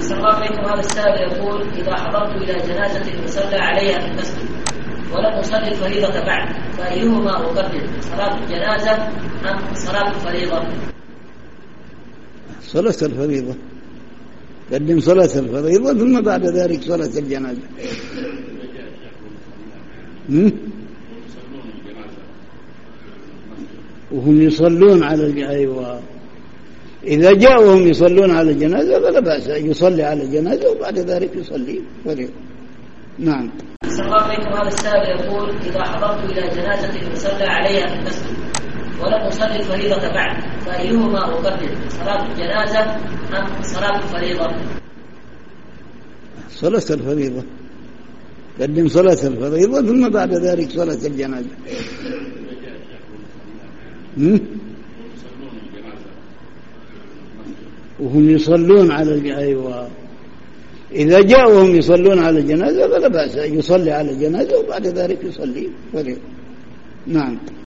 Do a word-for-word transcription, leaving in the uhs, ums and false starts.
السلام عليكم. هذا السائل يقول: إذا حضرت إلى جنازة يصلى عليها في المسجد ولم أصلي الفريضة بعد، فأيهما أقدم، صلاة الجنازة أم صلاة الفريضة؟ صلاة الفريضة، قدم صلاة الفريضة ثم بعد ذلك صلاة الجنازة. وهم يصلون على الجنازة. أيوة، إذا جاءوا يصلون على الجنازة فلا بأس، يصلي على الجنازة وبعد ذلك يصلي فريضة. نعم. السلام عليكم. هذا السائل يقول: إذا حضرت إلى جنازة يصلى عليها في المسجد ولم أصلي الفريضة بعد، فأيهما أقدم، صلاة الجنازة أم صلاة الفريضة؟ صلاة الفريضة، قدم صلاة الفريضة ثم بعد ذلك صلاة الجنازة. وهم يصلون على الجنازة. أيوة، إذا جاءوا يصلون على الجنازة فلا بأس، يصلي على الجنازة وبعد ذلك يصلي فريضة. نعم.